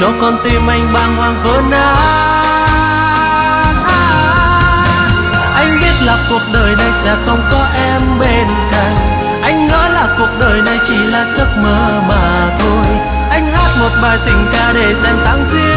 cho con tim anh bàng hoàng vỡ nát. Anh biết là cuộc đời này sẽ không có em bên cạnh, anh ngỡ là cuộc đời này chỉ là giấc mơ mà thôi. Anh hát một bài tình ca để xem tháng riêng